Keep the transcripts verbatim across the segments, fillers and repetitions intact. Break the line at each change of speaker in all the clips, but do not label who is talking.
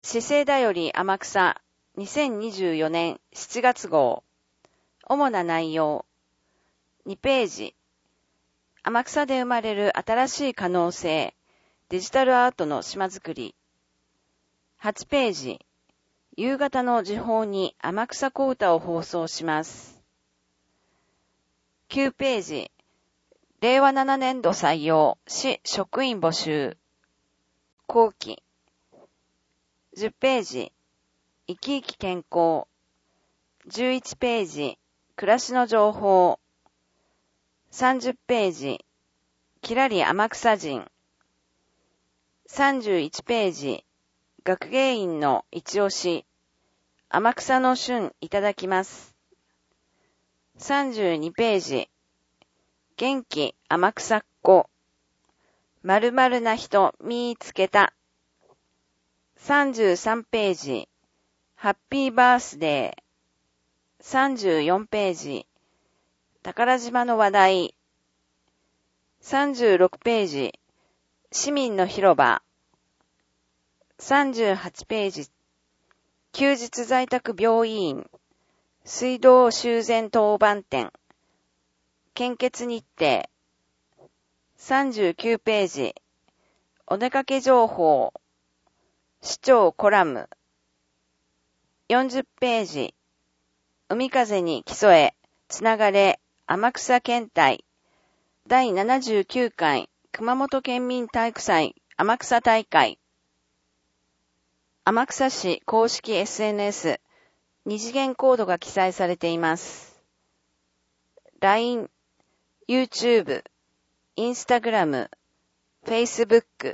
資生だより天草にせんにじゅうよねんしちがつ号。主な内容。にページ。天草で生まれる新しい可能性。デジタルアートの島づくり。はちページ。夕方の時報に天草小唄を放送します。きゅうページ。れいわななねんど採用、市職員募集。後期。じゅっページ。生き生き健康。じゅういちページ。暮らしの情報。さんじゅっページ。きらり天草人。さんじゅういちページ。学芸員の一押し。天草の旬いただきます。さんじゅうにページ。元気天草っ子。〇〇な人見つけた。さんじゅうさんページ。ハッピーバースデー。さんじゅうよんページ。宝島の話題。さんじゅうろくページ。市民の広場。さんじゅうはちページ。休日在宅病院。水道修繕当番店。献血日程。さんじゅうきゅうページ。お出かけ情報。市長コラム。よんじゅっページ。海風に競え、つながれ、天草県体。だいななじゅうきゅうかい熊本県民体育祭天草大会。天草市公式 エスエヌエス、二次元コードが記載されています。ライン、YouTube、Instagram、Facebook。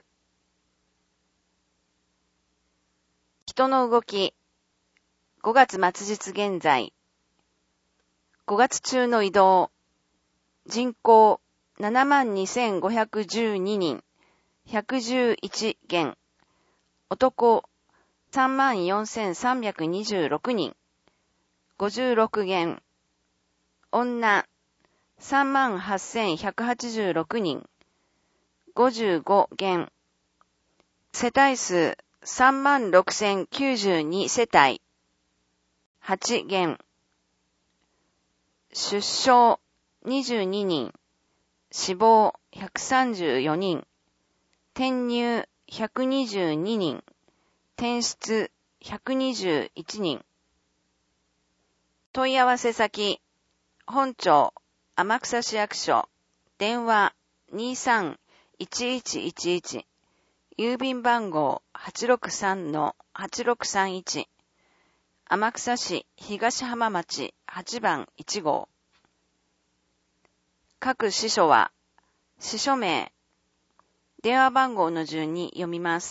人の動き。ごがつ末日現在。ごがつ中の移動。人口ななまんにせんごひゃくじゅうににん。ひゃくじゅういちげん。男さんまんよんせんさんびゃくにじゅうろくにん。ごじゅうろくげん。女さんまんはっせんひゃくはちじゅうろくにん。ごじゅうごげん。世帯数さんまんろくせんきゅうじゅうに世帯。はちげん。出生にじゅうににん。死亡ひゃくさんじゅうよにん。転入ひゃくにじゅうににん。転出ひゃくにじゅういちにん。問い合わせ先、本庁、天草市役所、電話 にさんいちいちいちいち、郵便番号 はちろくさんのはちろくさんいち、天草市東浜町はちばんいちごう。各支所は、支所名、電話番号の順に読みます。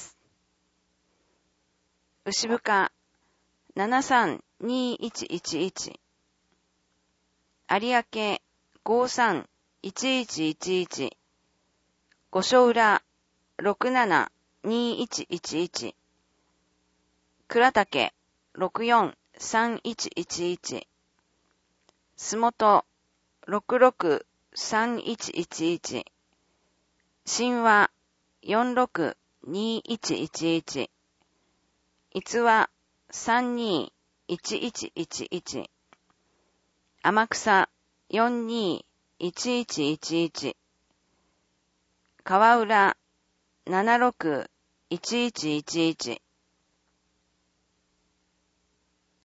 牛深ななさんにいちいちいち、有明ごさんいちいちいちいち、五所浦ろくななにいちいちいち、倉岳ろくよんさんいちいちいち、洲本ろくろくさんいちいちいち、新和よんろくにいちいちいち、逸話さんにいちいちいちいち、天草よんにいちいちいちいち、川浦ななろくいちいちいちいち、